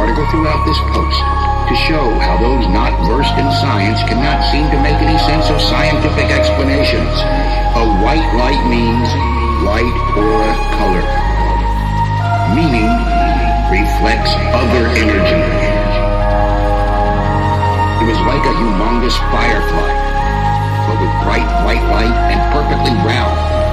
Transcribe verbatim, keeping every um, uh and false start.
article throughout this post to show how those not versed in science cannot seem to make any sense of scientific explanations. A white light means white aura color, meaning reflects other energy. It was like a humongous firefly, but with bright white light and perfectly round.